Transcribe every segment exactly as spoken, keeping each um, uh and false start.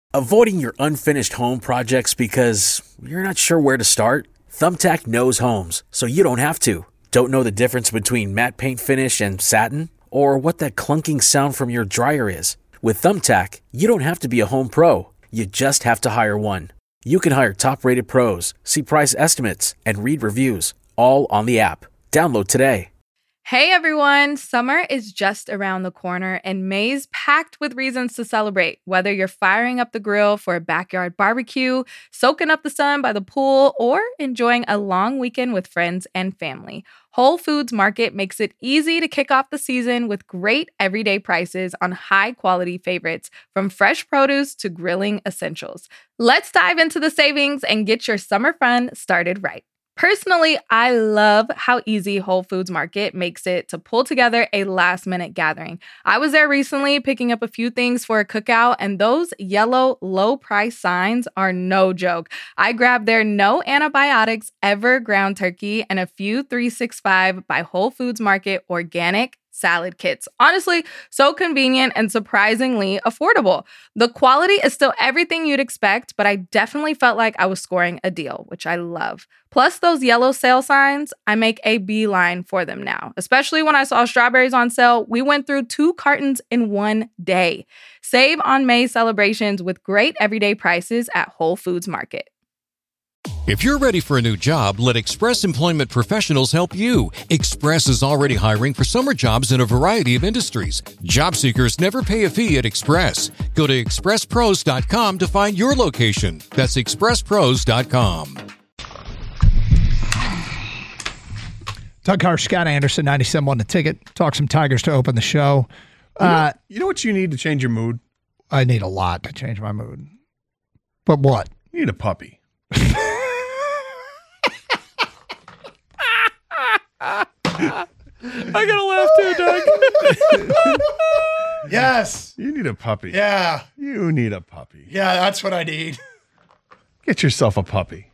Avoiding your unfinished home projects because you're not sure where to start? Thumbtack knows homes, so you don't have to. Don't know the difference between matte paint finish and satin? Or what that clunking sound from your dryer is? With Thumbtack, you don't have to be a home pro. You just have to hire one. You can hire top-rated pros, see price estimates, and read reviews, all on the app. Download today. Hey everyone, summer is just around the corner and May's packed with reasons to celebrate. Whether you're firing up the grill for a backyard barbecue, soaking up the sun by the pool, or enjoying a long weekend with friends and family, Whole Foods Market makes it easy to kick off the season with great everyday prices on high-quality favorites, from fresh produce to grilling essentials. Let's dive into the savings and get your summer fun started right. Personally, I love how easy Whole Foods Market makes it to pull together a last-minute gathering. I was there recently picking up a few things for a cookout, and those yellow low-price signs are no joke. I grabbed their no antibiotics ever ground turkey and a few three sixty-five by Whole Foods Market organic salad kits. Honestly, so convenient and surprisingly affordable. The quality is still everything you'd expect, but I definitely felt like I was scoring a deal, which I love. Plus those yellow sale signs, I make a beeline for them now. Especially when I saw strawberries on sale, we went through two cartons in one day. Save on May celebrations with great everyday prices at Whole Foods Market. If you're ready for a new job, let Express Employment Professionals help you. Express is already hiring for summer jobs in a variety of industries. Job seekers never pay a fee at Express. Go to express pros dot com to find your location. That's express pros dot com. Doug Carr, Scott Anderson, ninety-seven point one The Ticket. Talk some Tigers to open the show. You know, Uh, you know what you need to change your mood? I need a lot to change my mood. But what? You need a puppy. I gotta laugh too, Doug. Yes. You need a puppy. Yeah. You need a puppy. Yeah, that's what I need. Get yourself a puppy.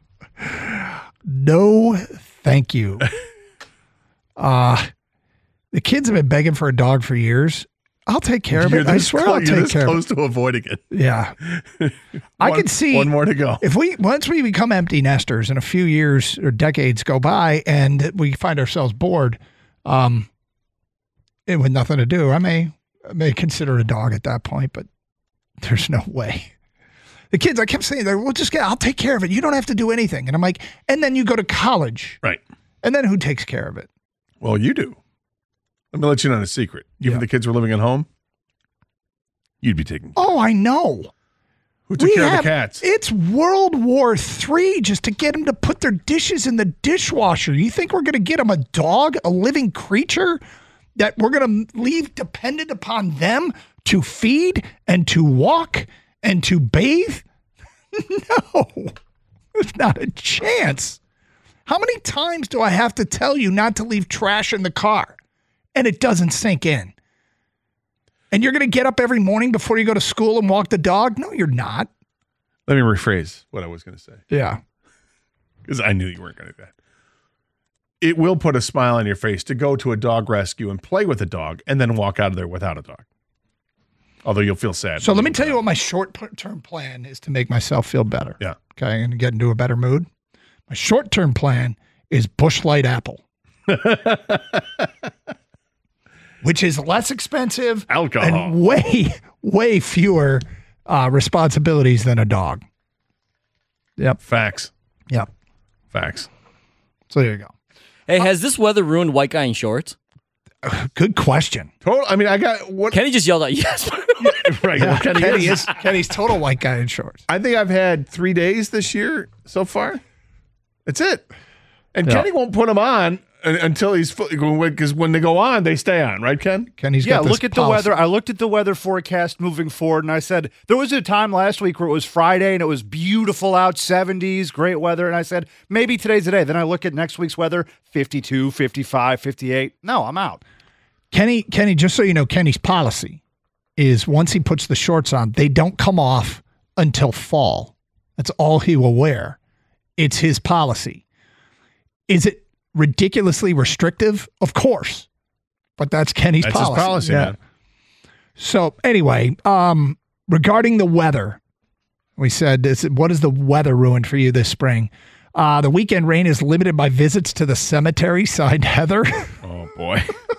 No, thank you. Uh, the kids have been begging for a dog for years. I'll take care of You're it. I this swear close, I'll you're take this care of close it. to avoiding it. Yeah. I One- can see one more to go. If we once we become empty nesters and a few years or decades go by and we find ourselves bored, um, and with nothing to do, I may I may consider a dog at that point, but there's no way. The kids, I kept saying, "We'll just get. I'll take care of it. You don't have to do anything." And I'm like, and then you go to college, Right. and then who takes care of it? Well, you do. Let me let you know a secret. Even Yeah. if the kids were living at home, you'd be taking care. Oh, I know. Who took We care have- of the cats? It's World War Three just to get them to put their dishes in the dishwasher. You think we're going to get them a dog, a living creature, that we're going to leave dependent upon them to feed and to walk and to bathe? No, there's not a chance. How many times do I have to tell you not to leave trash in the car? And it doesn't sink in. And you're going to get up every morning before you go to school and walk the dog? No, you're not. Let me rephrase what I was going to say, Yeah. because I knew you weren't going to do that. It will put a smile on your face to go to a dog rescue and play with a dog and then walk out of there without a dog. Although you'll feel sad. So let me tell you what my short-term plan is to make myself feel better. Yeah. Okay, and get into a better mood. My short-term plan is Busch Light Apple. Which is less expensive Alcohol. and way, way fewer uh, responsibilities than a dog. Yep. Facts. Yep. Facts. So there you go. Hey, has this weather ruined white guy in shorts? Good question. Total. I mean, I got what? Kenny just yelled out, yes. right. Yeah, well, Kenny Kenny is. is Kenny's total white guy in shorts. I think I've had three days this year so far. That's it. And Yeah. Kenny won't put them on un- until he's because when they go on, they stay on, right, Ken? Kenny's Yeah, got this look at the policy. weather. I looked at the weather forecast moving forward, and I said, there was a time last week where it was Friday and it was beautiful out, seventies, great weather. And I said, maybe today's the day. Then I look at next week's weather, fifty-two, fifty-five, fifty-eight. No, I'm out. Kenny, Kenny, just so you know, Kenny's policy is once he puts the shorts on, they don't come off until fall. That's all he will wear. It's his policy. Is it ridiculously restrictive? Of course. But that's Kenny's That's policy. his policy, Yeah. man. So anyway, um, regarding the weather, We said, this, what is the weather ruined for you this spring? Uh, the weekend rain is limited by visits to the cemetery, signed Heather. Oh, boy.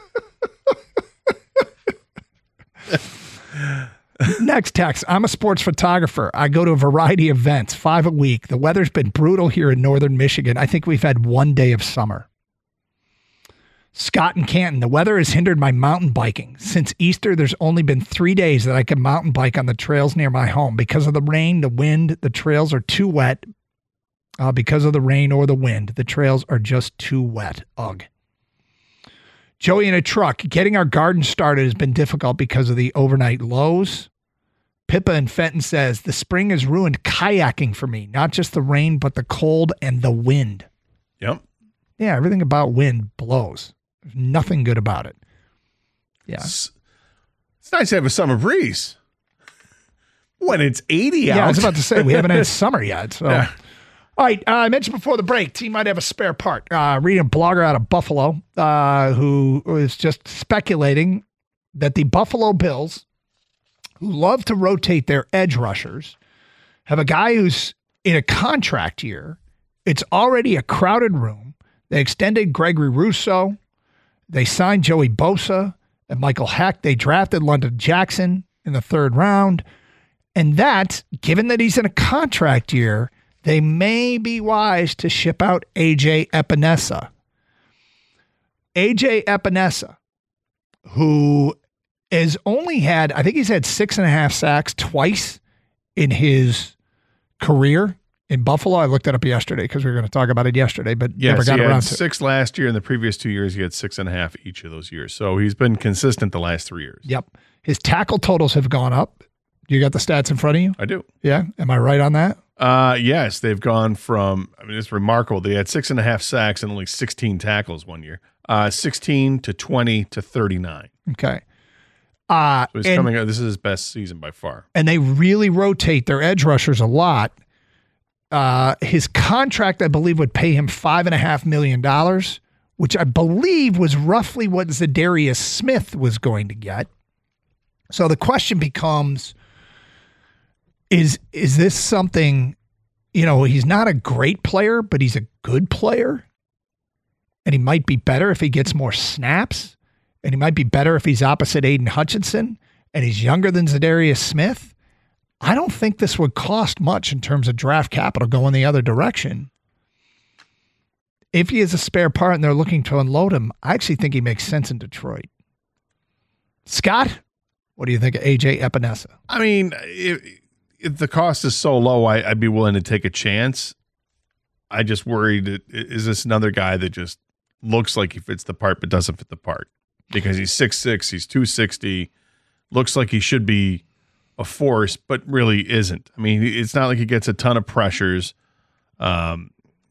Next text. I'm a sports photographer. I go to a variety of events, five a week. The weather's been brutal here in northern Michigan. I think we've had one day of summer. Scott and Canton. The weather has hindered my mountain biking. Since Easter, there's only been three days that I can mountain bike on the trails near my home. Because of the rain, the wind, the trails are too wet. Uh, because of the rain or the wind, the trails are just too wet. Ugh. Joey in a truck. Getting our garden started has been difficult because of the overnight lows. Pippa in Fenton says, the spring has ruined kayaking for me. Not just the rain, but the cold and the wind. Yep. Yeah, everything about wind blows. There's nothing good about it. Yeah. It's, it's nice to have a summer breeze. When it's eighty out. Yeah, I was about to say, we haven't had summer yet. So. Yeah. All right, uh, I mentioned before the break, team might have a spare part. Uh, reading a blogger out of Buffalo uh, who is just speculating that the Buffalo Bills, who love to rotate their edge rushers, have a guy who's in a contract year. It's already a crowded room. They extended Gregory Rousseau. They signed Joey Bosa and Michael Heck. They drafted London Jackson in the third round. And that, given that he's in a contract year, they may be wise to ship out A J Epinesa. A J Epinesa, who has only had, I think he's had six and a half sacks twice in his career in Buffalo. I looked it up yesterday because we were going to talk about it yesterday, but yes, never got he around had to it. Six last year, and the previous two years he had six and a half each of those years. So he's been consistent the last three years. Yep. His tackle totals have gone up. You got the stats in front of you? I do. Yeah. Am I right on that? Uh, yes, they've gone from, I mean, it's remarkable. They had six and a half sacks and only sixteen tackles one year. Uh, sixteen to twenty to thirty-nine. Okay. Uh, So he's and, coming out. This is his best season by far. and they really rotate their edge rushers a lot. Uh, his contract, I believe, would pay him five and a half million dollars, which I believe was roughly what Zadarius Smith was going to get. So the question becomes, is is this something, you know, he's not a great player, but he's a good player. And he might be better if he gets more snaps. And he might be better if he's opposite Aiden Hutchinson. And he's younger than Zadarius Smith. I don't think this would cost much in terms of draft capital going the other direction. If he is a spare part and they're looking to unload him, I actually think he makes sense in Detroit. Scott, what do you think of A J Epinesa? I mean, if, if the cost is so low, I, I'd be willing to take a chance. I just worried, that, is this another guy that just looks like he fits the part but doesn't fit the part? Because he's six six, he's two sixty, looks like he should be a force, but really isn't. I mean, it's not like he gets a ton of pressures. Um,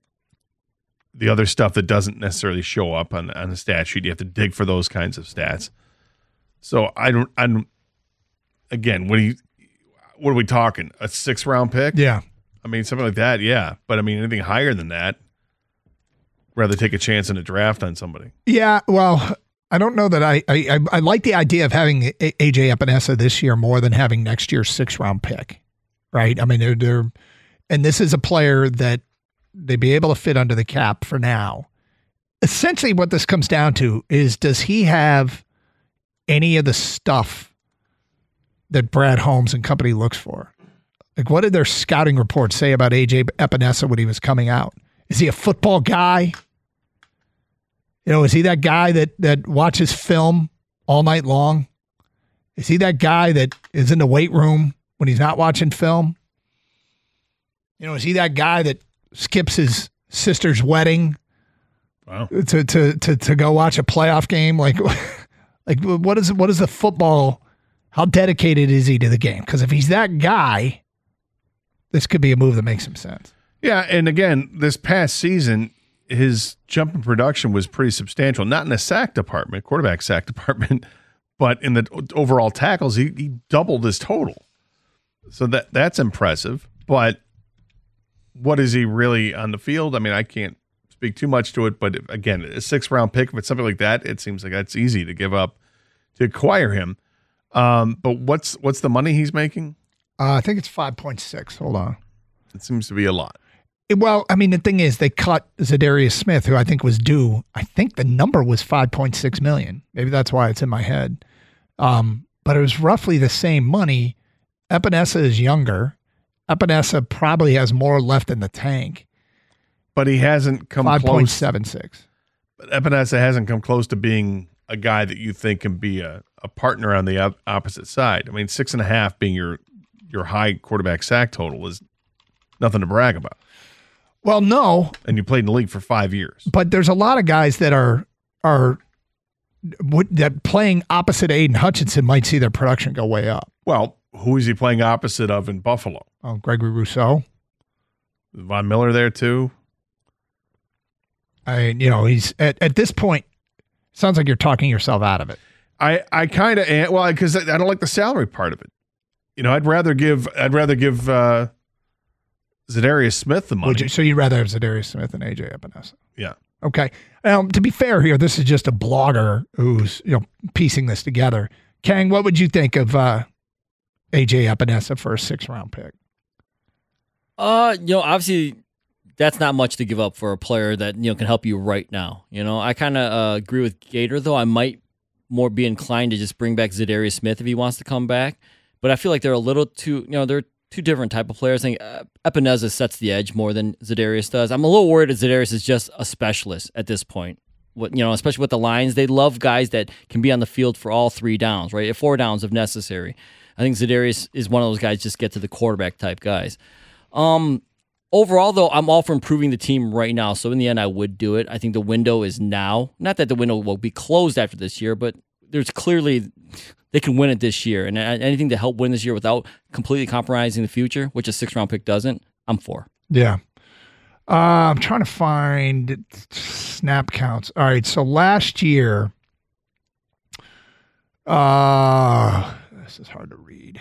the other stuff that doesn't necessarily show up on, on the stat sheet, you have to dig for those kinds of stats. So I don't, I don't, again, what, do you, what are we talking? A six round pick? Yeah. I mean, something like that, yeah. But I mean, anything higher than that, rather take a chance in a draft on somebody. Yeah, well, I don't know that I I, I like the idea of having A J Epinesa this year more than having next year's six round pick, right? I mean, they're, they're and this is a player that they'd be able to fit under the cap for now. Essentially, what this comes down to is, does he have any of the stuff that Brad Holmes and company looks for? Like, what did their scouting reports say about A J Epinesa when he was coming out? Is he a football guy? You know, is he that guy that that watches film all night long? Is he that guy that is in the weight room when he's not watching film? You know, is he that guy that skips his sister's wedding Wow. to to to to go watch a playoff game? Like, like what is what is the football? How dedicated is he to the game? Because if he's that guy, this could be a move that makes some sense. Yeah, and again, this past season, his jump in production was pretty substantial. Not in the sack department, quarterback sack department, but in the overall tackles, he, he doubled his total. So that that's impressive. But what is he really on the field? I mean, I can't speak too much to it, but if, again, a six-round pick, if it's something like that, it seems like that's easy to give up to acquire him. Um, but what's what's the money he's making? Uh, I think it's five point six. Hold on. It seems to be a lot. It- well, I mean, the thing is, they cut Zadarius Smith, who I think was due. I think the number was five point six million. Maybe that's why it's in my head. Um, but it was roughly the same money. Epinesa is younger. Epinesa probably has more left in the tank. But he hasn't come five point close. seven six. But Epinesa hasn't come close to being a guy that you think can be a, a partner on the op- opposite side. I mean, six and a half being your your high quarterback sack total is nothing to brag about. Well, no, And you played in the league for five years. but there's a lot of guys that are are would, that playing opposite Aiden Hutchinson might see their production go way up. Well, who is he playing opposite of in Buffalo? Oh, Gregory Rousseau. Von Miller there too? I mean, you know, he's at, at this point, sounds like you're talking yourself out of it. I, I kind of am. Well, because I, I don't like the salary part of it. You know, I'd rather give I'd rather give uh, Zadarius Smith the money. Would you, so you'd rather have Zadarius Smith than A J Epinesa? Yeah. Okay. Now, to be fair here, this is just a blogger who's, you know, piecing this together. Kang, what would you think of uh, A J Epinesa for a six round pick? Uh, you know, obviously that's not much to give up for a player that, you know, can help you right now. You know, I kind of uh, agree with Gator, though. I might more be inclined to just bring back Zadarius Smith if he wants to come back. But I feel like they're a little too, you know, they're two different type of players. I think uh, Epinesa sets the edge more than Zadarius does. I'm a little worried that Zadarius is just a specialist at this point. What, you know, especially with the Lions, they love guys that can be on the field for all three downs, right? At four downs if necessary. I think Zadarius is one of those guys just get to the quarterback type guys. Um, overall, though, I'm all for improving the team right now. So in the end, I would do it. I think the window is now. Not that the window will be closed after this year, but there's clearly they can win it this year. And anything to help win this year without completely compromising the future, which a six-round pick doesn't, I'm for. Yeah. Uh, I'm trying to find snap counts. All right. So last year, uh, this is hard to read.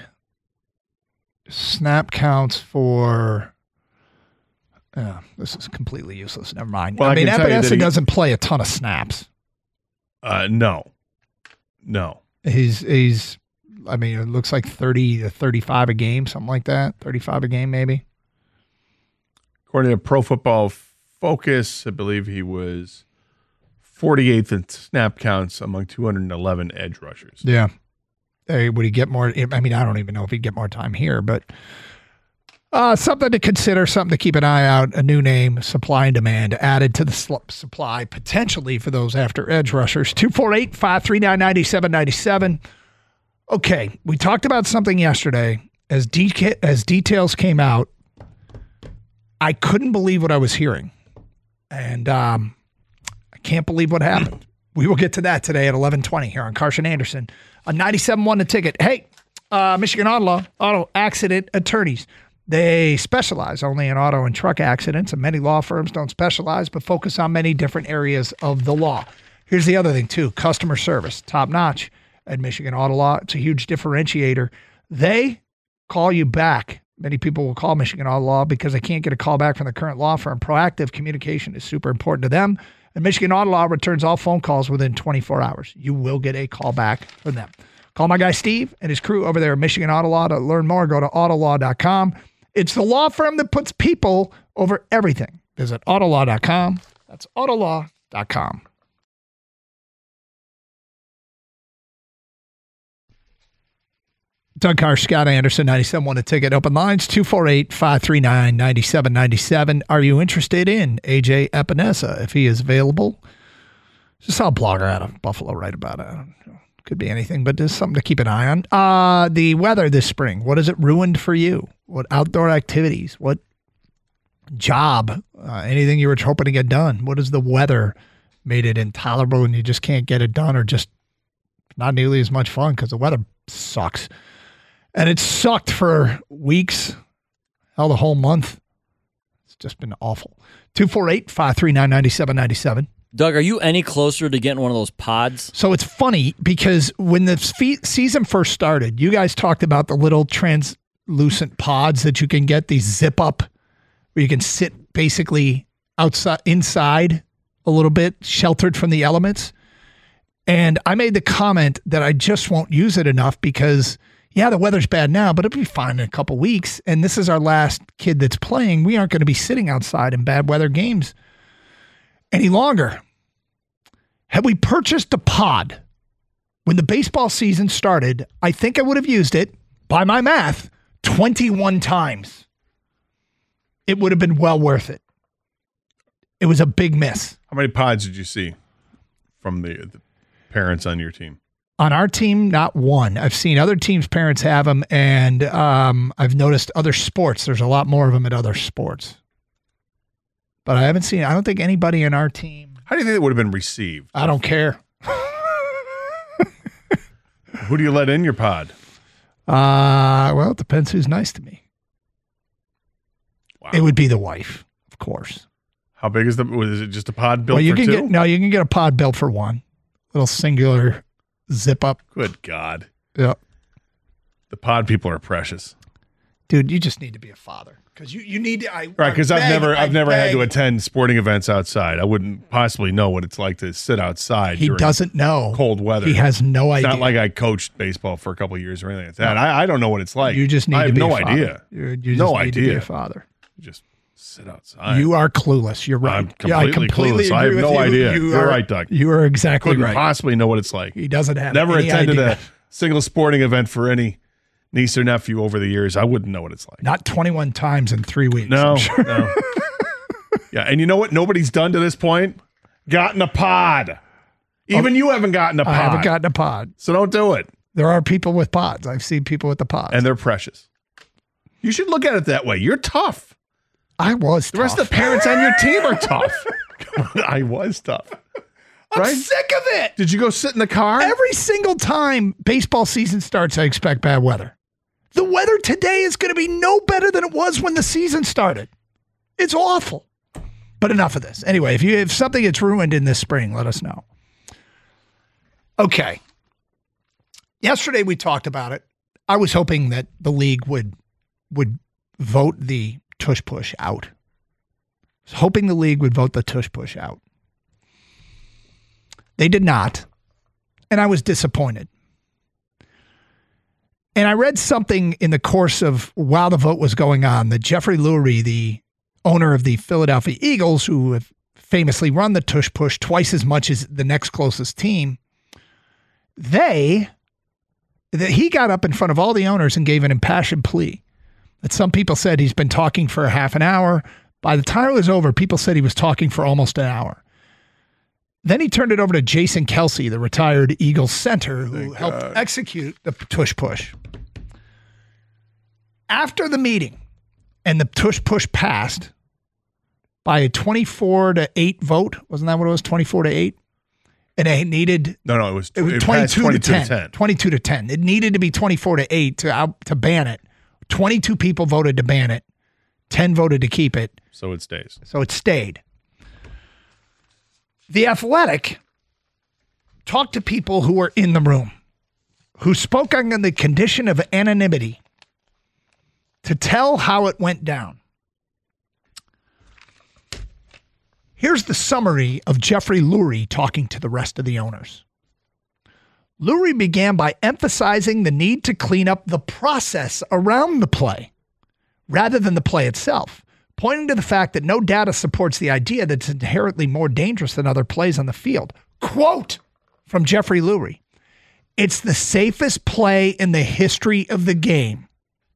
Snap counts for, uh, this is completely useless. Never mind. Well, I I mean, can tell you that Epinesa he- doesn't play a ton of snaps. Uh, no. No. He's, he's, I mean, it looks like thirty to thirty-five a game, something like that. thirty-five a game, maybe. According to Pro Football Focus, I believe he was forty-eighth in snap counts among two hundred eleven edge rushers. Yeah. Hey, would he get more? I mean, I don't even know if he'd get more time here, but uh, something to consider, something to keep an eye out. A new name, supply and demand added to the sl- supply potentially for those after edge rushers. two four eight, five three nine, nine seven nine seven. Okay, we talked about something yesterday. As, de- as details came out, I couldn't believe what I was hearing. And um, I can't believe what happened. We will get to that today at eleven twenty here on Carson Anderson on ninety-seven point one The Ticket. Hey, uh, Michigan Auto Law, auto accident attorneys. They specialize only in auto and truck accidents, and many law firms don't specialize but focus on many different areas of the law. Here's the other thing, too. Customer service, top notch at Michigan Auto Law. It's a huge differentiator. They call you back. Many people will call Michigan Auto Law because they can't get a call back from the current law firm. Proactive communication is super important to them. And Michigan Auto Law returns all phone calls within twenty-four hours. You will get a call back from them. Call my guy Steve and his crew over there at Michigan Auto Law. To learn more, go to auto law dot com. It's the law firm that puts people over everything. Visit auto law dot com. That's auto law dot com. Doug Carr, Scott Anderson, ninety-seven point one The Ticket. Open lines, two four eight, five three nine, nine seven nine seven. Are you interested in A J Epinesa if he is available? Just saw a blogger out of Buffalo write about it. I don't know. Could be anything, but there's something to keep an eye on. Uh, the weather this spring, what has it ruined for you? What outdoor activities? What job? Uh, anything you were hoping to get done? What has the weather made it intolerable and you just can't get it done, or just not nearly as much fun because the weather sucks? And it sucked for weeks, hell, the whole month. It's just been awful. two four eight, five three nine, nine seven nine seven. Doug, are you any closer to getting one of those pods? So it's funny because when the fe- season first started, you guys talked about the little translucent pods that you can get, these zip up, where you can sit basically outside, inside a little bit, sheltered from the elements. And I made the comment that I just won't use it enough because yeah, the weather's bad now, but it'll be fine in a couple weeks. And this is our last kid that's playing. We aren't going to be sitting outside in bad weather games any longer. Had we purchased a pod when the baseball season started, I think I would have used it, by my math, twenty-one times. It would have been well worth it. It was a big miss. How many pods did you see from the, the parents on your team? On our team, not one. I've seen other teams' parents have them, and um, I've noticed other sports. There's a lot more of them at other sports. But I haven't seen, I don't think anybody in our team. How do you think it would have been received? I don't care. Who do you let in your pod? Uh, well, it depends who's nice to me. Wow. It would be the wife, of course. How big is the, is it just a pod built well, you for can two? Get, no, you can get a pod built for one. Little singular zip up. Good God. Yeah. The pod people are precious. Dude, you just need to be a father. Because you, you need to, I, Right, because I've beg, never I I've never beg. had to attend sporting events outside. I wouldn't possibly know what it's like to sit outside. He during doesn't know. cold weather. He has no It's idea. not like I coached baseball for a couple of years or anything like that. I, I don't know what it's like. You just need I to have be no a father. idea. You, you just no need idea. to be a father. Just sit outside. You are clueless. You're right. I'm Yeah, I completely completely clueless. I agree have with no you. idea. You You're are, right, Doug. You are exactly Couldn't right. possibly know what it's like. He doesn't have Never any attended idea. a single sporting event for any niece or nephew over the years. I wouldn't know what it's like. Not twenty-one times in three weeks. No, I'm sure. no. Yeah, and you know what nobody's done to this point? Gotten a pod. Even oh, you haven't gotten a pod. I haven't gotten a pod. So don't do it. There are people with pods. I've seen people with the pods. And they're precious. You should look at it that way. You're tough. I was The tough. rest of the parents on your team are tough. I was tough. I'm Right? sick of it. Did you go sit in the car? Every single time baseball season starts, I expect bad weather. The weather today is going to be no better than it was when the season started. It's awful. But enough of this. Anyway, if you if something gets ruined in this spring, let us know. Okay. Yesterday we talked about it. I was hoping that the league would would vote the tush push out. I was hoping the league would vote the tush push out. They did not. And I was disappointed. And I read something in the course of while the vote was going on that Jeffrey Lurie, the owner of the Philadelphia Eagles, who have famously run the tush push twice as much as the next closest team, they, that he got up in front of all the owners and gave an impassioned plea. That some people said he's been talking for a half an hour. By the time it was over, people said he was talking for almost an hour. Then he turned it over to Jason Kelsey, the retired Eagles center, who Thank helped God. execute the tush push. After the meeting and the tush push passed by a twenty-four to eight vote, wasn't that what it was? twenty-four to eight? And it needed No, no, it was, it was it twenty-two, passed to ten. twenty-two to ten. It needed to be twenty-four to eight to out to ban it. twenty-two people voted to ban it. ten voted to keep it. So it stays. So it stayed. The Athletic talked to people who were in the room, who spoke on the condition of anonymity to tell how it went down. Here's the summary of Jeffrey Lurie talking to the rest of the owners. Lurie began by emphasizing the need to clean up the process around the play rather than the play itself, pointing to the fact that no data supports the idea that it's inherently more dangerous than other plays on the field. Quote from Jeffrey Lurie, "It's the safest play in the history of the game."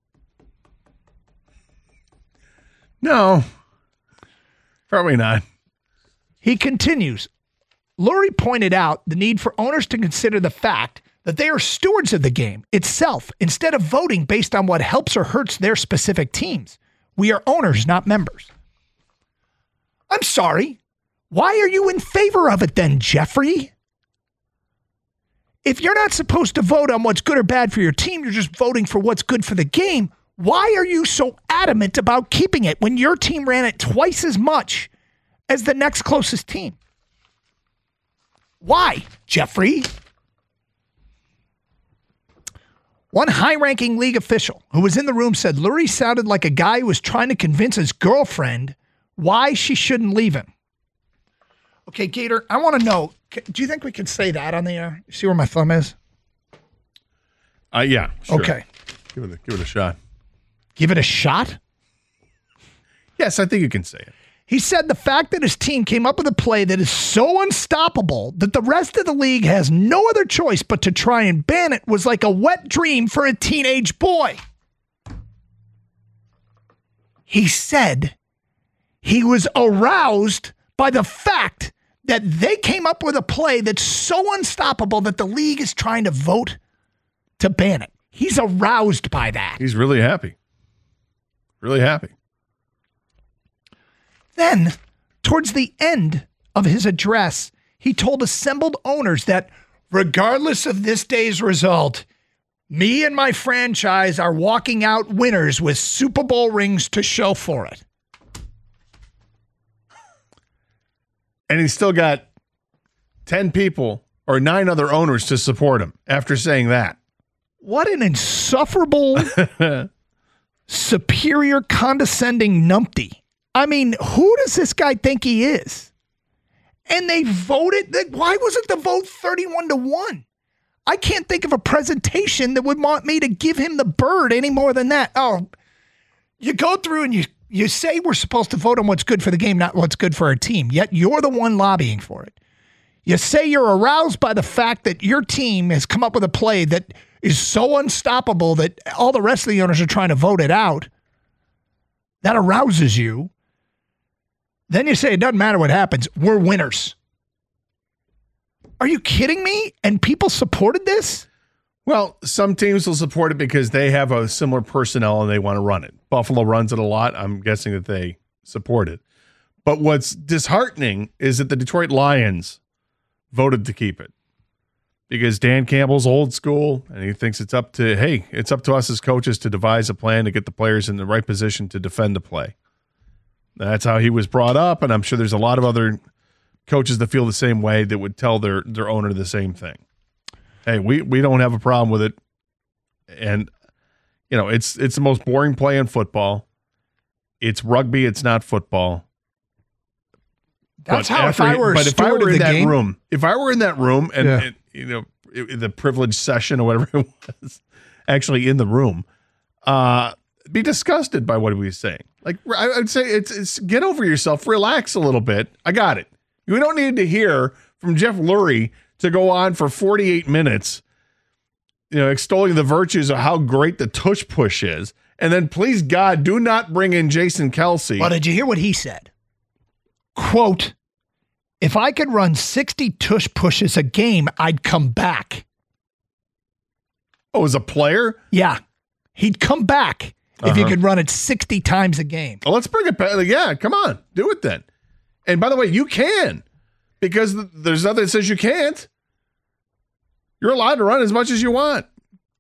No, probably not. He continues, Lurie pointed out the need for owners to consider the fact that they are stewards of the game itself instead of voting based on what helps or hurts their specific teams. We are owners, not members. I'm sorry. Why are you in favor of it then, Jeffrey? If you're not supposed to vote on what's good or bad for your team, you're just voting for what's good for the game. Why are you so adamant about keeping it when your team ran it twice as much as the next closest team? Why, Jeffrey? One high-ranking league official who was in the room said Lurie sounded like a guy who was trying to convince his girlfriend why she shouldn't leave him. Okay, Gator, I want to know, do you think we can say that on the air? See where my thumb is? Uh, yeah. Sure. Okay. Give it a, give it a shot. Give it a shot? Yes, I think you can say it. He said the fact that his team came up with a play that is so unstoppable that the rest of the league has no other choice but to try and ban it was like a wet dream for a teenage boy. He said he was aroused by the fact that they came up with a play that's so unstoppable that the league is trying to vote to ban it. He's aroused by that. He's really happy. Really happy. Then, towards the end of his address, he told assembled owners that regardless of this day's result, me and my franchise are walking out winners with Super Bowl rings to show for it. And he's still got ten people or nine other owners to support him after saying that. What an insufferable, superior, condescending numpty. I mean, who does this guy think he is? And they voted. Why wasn't the vote thirty-one to one? I can't think of a presentation that would want me to give him the bird any more than that. Oh, you go through and you, you say we're supposed to vote on what's good for the game, not what's good for our team, yet you're the one lobbying for it. You say you're aroused by the fact that your team has come up with a play that is so unstoppable that all the rest of the owners are trying to vote it out. That arouses you. Then you say it doesn't matter what happens. We're winners. Are you kidding me? And people supported this? Well, some teams will support it because they have a similar personnel and they want to run it. Buffalo runs it a lot. I'm guessing that they support it. But what's disheartening is that the Detroit Lions voted to keep it because Dan Campbell's old school and he thinks it's up to, hey, it's up to us as coaches to devise a plan to get the players in the right position to defend the play. That's how he was brought up, and I'm sure there's a lot of other coaches that feel the same way that would tell their, their owner the same thing. Hey, we, we don't have a problem with it. And, you know, it's it's the most boring play in football. It's rugby. It's not football. That's but how after, if I were a But if I steward were of in the that game, room, if I were in that room and, Yeah. and you know, it, the privileged session or whatever it was, actually in the room, uh, be disgusted by what he was saying. Like, I would say it's, it's get over yourself, relax a little bit. I got it. You don't need to hear from Jeff Lurie to go on for forty-eight minutes, you know, extolling the virtues of how great the tush push is. And then please God, do not bring in Jason Kelce. Well, did you hear what he said? Quote, if I could run sixty tush pushes a game, I'd come back. Oh, as a player? Yeah. He'd come back if you Uh-huh. could run it sixty times a game. Well, let's bring it back. Yeah, come on. Do it then. And by the way, you can because th- there's nothing that says you can't. You're allowed to run as much as you want.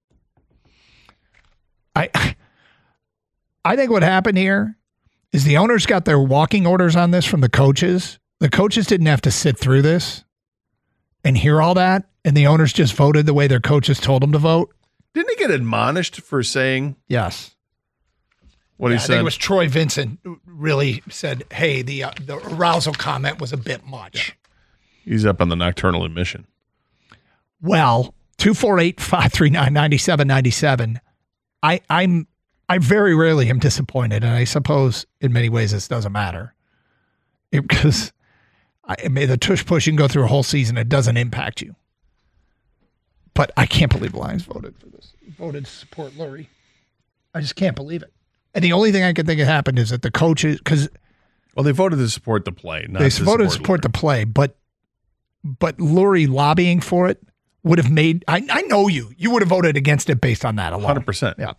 I I think what happened here is the owners got their walking orders on this from the coaches. The coaches didn't have to sit through this and hear all that, and the owners just voted the way their coaches told them to vote. Didn't he get admonished for saying Yes. what Yeah, he I said? think it was Troy Vincent who really said, hey, the uh, the arousal comment was a bit much. He's up on the nocturnal emission. Well, two four eight, five three nine, nine seven nine seven. I, I'm I very rarely am disappointed, and I suppose in many ways this doesn't matter. Because I, I mean, the tush push, you can go through a whole season, it doesn't impact you. But I can't believe the Lions voted for this. Voted to support Lurie. I just can't believe it. And the only thing I can think of happened is that the coaches, because Well, they voted to support the play. Not they to voted to support the Lurie. play, but but Lurie lobbying for it would have made, I, I know you, you would have voted against it based on that alone. one hundred percent. Yeah.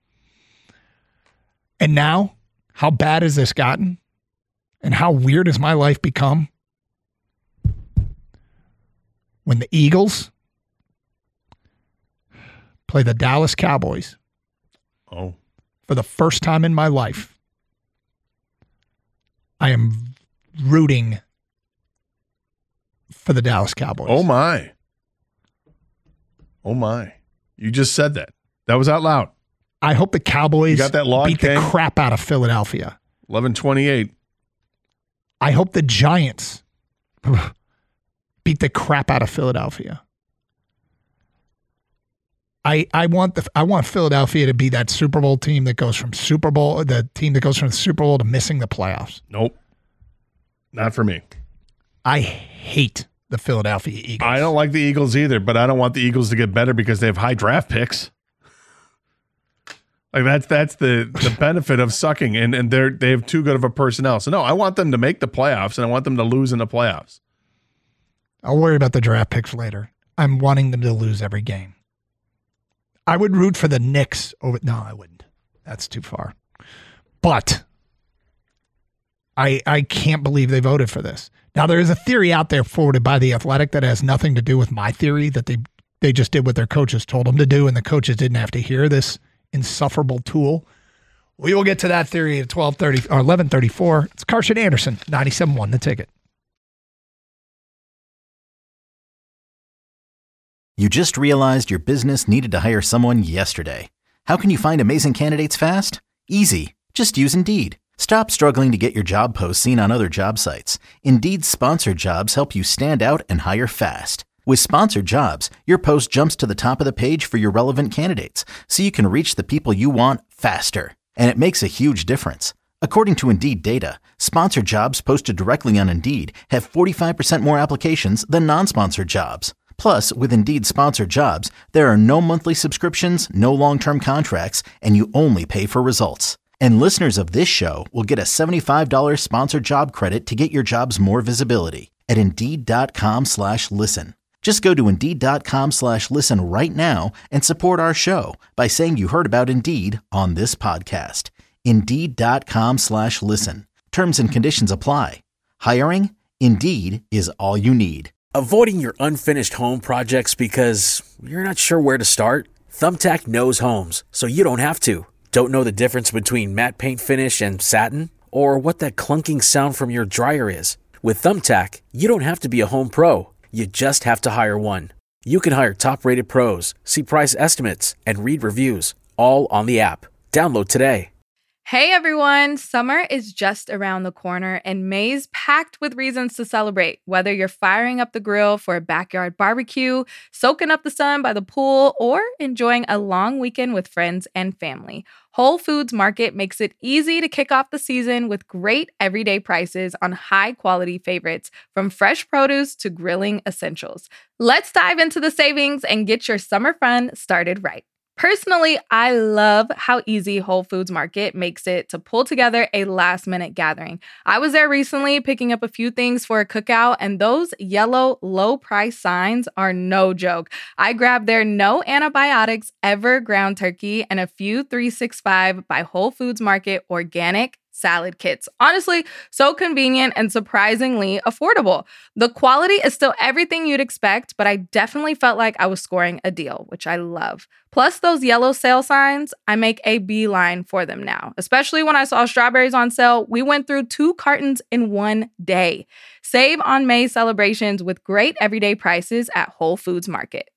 And now, how bad has this gotten? And how weird has my life become? When the Eagles play the Dallas Cowboys Oh, for the first time in my life, I am rooting for the Dallas Cowboys. oh my. Oh my. You just said that. That was out loud. I hope the Cowboys You got that log, beat King? the crap out of Philadelphia. eleven twenty-eight. I hope the Giants beat the crap out of Philadelphia. I, I want the I want Philadelphia to be that Super Bowl team that goes from Super Bowl, the team that goes from the Super Bowl to missing the playoffs. Nope. Not for me. I hate the Philadelphia Eagles. I don't like the Eagles either, but I don't want the Eagles to get better because they have high draft picks. Like that's that's the, the benefit of sucking, and, and they're they have too good of a personnel. So no, I want them to make the playoffs, and I want them to lose in the playoffs. I'll worry about the draft picks later. I'm wanting them to lose every game. I would root for the Knicks over. No, I wouldn't. That's too far. But I I can't believe they voted for this. Now there is a theory out there forwarded by The Athletic that has nothing to do with my theory, that they they just did what their coaches told them to do, and the coaches didn't have to hear this insufferable tool. We will get to that theory at twelve thirty or eleven thirty-four. It's Karsch and Anderson, ninety-seven point one The Ticket. You just realized your business needed to hire someone yesterday. How can you find amazing candidates fast? Easy. Just use Indeed. Stop struggling to get your job posts seen on other job sites. Indeed's sponsored jobs help you stand out and hire fast. With sponsored jobs, your post jumps to the top of the page for your relevant candidates, so you can reach the people you want faster. And it makes a huge difference. According to Indeed data, sponsored jobs posted directly on Indeed have forty-five percent more applications than non-sponsored jobs. Plus, with Indeed sponsored jobs, there are no monthly subscriptions, no long-term contracts, and you only pay for results. And listeners of this show will get a seventy-five dollars sponsored job credit to get your jobs more visibility at Indeed.com slash listen. Just go to Indeed.com slash listen right now and support our show by saying you heard about Indeed on this podcast. Indeed.com slash listen. Terms and conditions apply. Hiring? Indeed is all you need. Avoiding your unfinished home projects because you're not sure where to start? Thumbtack knows homes, so you don't have to. Don't know the difference between matte paint finish and satin? Or what that clunking sound from your dryer is? With Thumbtack, you don't have to be a home pro. You just have to hire one. You can hire top-rated pros, see price estimates, and read reviews, all on the app. Download today. Hey everyone, summer is just around the corner and May's packed with reasons to celebrate. Whether you're firing up the grill for a backyard barbecue, soaking up the sun by the pool, or enjoying a long weekend with friends and family, Whole Foods Market makes it easy to kick off the season with great everyday prices on high-quality favorites, from fresh produce to grilling essentials. Let's dive into the savings and get your summer fun started right. Personally, I love how easy Whole Foods Market makes it to pull together a last-minute gathering. I was there recently picking up a few things for a cookout, and those yellow low-price signs are no joke. I grabbed their no antibiotics ever ground turkey and a few three sixty-five by Whole Foods Market organic salad kits. Honestly, so convenient and surprisingly affordable. The quality is still everything you'd expect, but I definitely felt like I was scoring a deal, which I love. Plus those yellow sale signs, I make a beeline for them now. Especially when I saw strawberries on sale, we went through two cartons in one day. Save on May celebrations with great everyday prices at Whole Foods Market.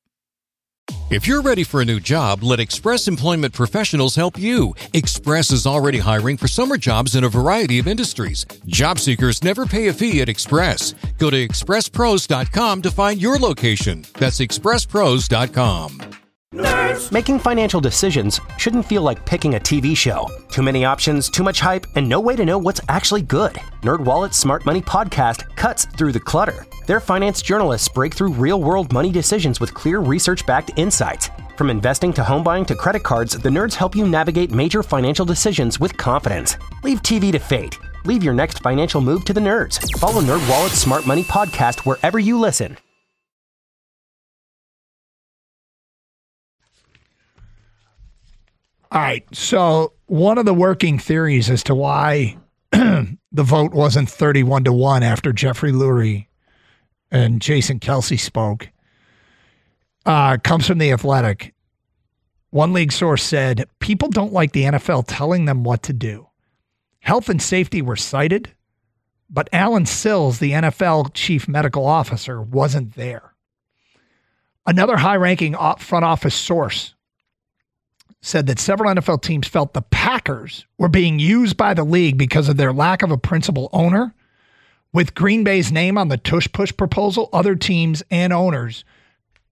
If you're ready for a new job, let Express Employment Professionals help you. Express is already hiring for summer jobs in a variety of industries. Job seekers never pay a fee at Express. Go to express pros dot com to find your location. That's express pros dot com. Nerds. Making financial decisions shouldn't feel like picking a T V show. Too many options, too much hype, and no way to know what's actually good. NerdWallet's Smart Money Podcast cuts through the clutter. Their finance journalists break through real-world money decisions with clear research-backed insights. From investing to home buying to credit cards, the nerds help you navigate major financial decisions with confidence. Leave T V to fate. Leave your next financial move to the nerds. Follow NerdWallet's Smart Money Podcast wherever you listen. All right, so one of the working theories as to why the vote wasn't thirty-one to one after Jeffrey Lurie and Jason Kelce spoke uh, comes from The Athletic. One league source said, people don't like the N F L telling them what to do. Health and safety were cited, but Alan Sills, the N F L chief medical officer, wasn't there. Another high-ranking front office source said that several N F L teams felt the Packers were being used by the league because of their lack of a principal owner. With Green Bay's name on the tush-push proposal, other teams and owners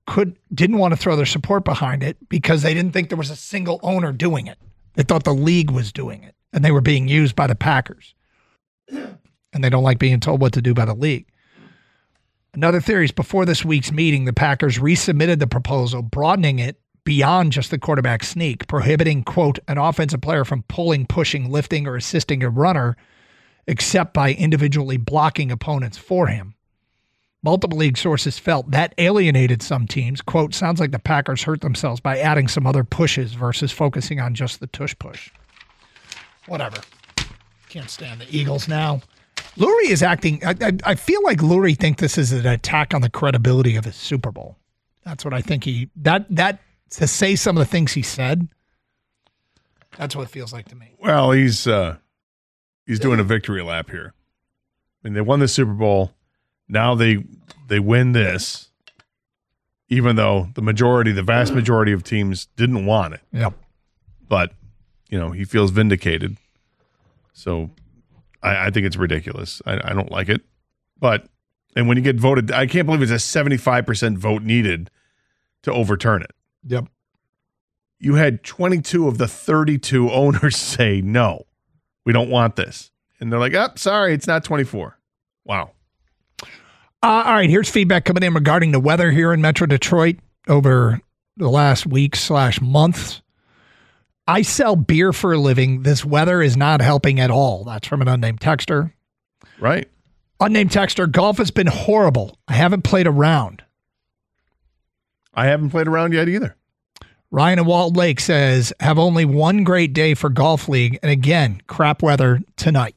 could didn't want to throw their support behind it because they didn't think there was a single owner doing it. They thought the league was doing it, and they were being used by the Packers. And they don't like being told what to do by the league. Another theory is before this week's meeting, the Packers resubmitted the proposal, broadening it beyond just the quarterback sneak, prohibiting, quote, an offensive player from pulling, pushing, lifting, or assisting a runner, except by individually blocking opponents for him. Multiple league sources felt that alienated some teams. Quote, sounds like the Packers hurt themselves by adding some other pushes versus focusing on just the tush push. Whatever. Can't stand the Eagles now. Lurie is acting, I, I, I feel like Lurie thinks this is an attack on the credibility of his Super Bowl. That's what I think he, that, that, to say some of the things he said, that's what it feels like to me. Well, he's, uh, he's doing a victory lap here. I mean, they won the Super Bowl. Now they, they win this, even though the majority, the vast majority of teams didn't want it. Yep. But, you know, he feels vindicated. So I, I think it's ridiculous. I, I don't like it. But, and when you get voted, I can't believe it's a seventy-five percent vote needed to overturn it. Yep. You had twenty-two of the thirty-two owners say, no, we don't want this. And they're like, oh, sorry, it's not twenty-four. Wow. Uh, all right, here's feedback coming in regarding the weather here in Metro Detroit over the last week slash months. I sell beer for a living. This weather is not helping at all. That's from an unnamed texter. Right. Unnamed texter, golf has been horrible. I haven't played a round. I haven't played around yet either. Ryan in Walled Lake says, have only one great day for golf league. And again, crap weather tonight.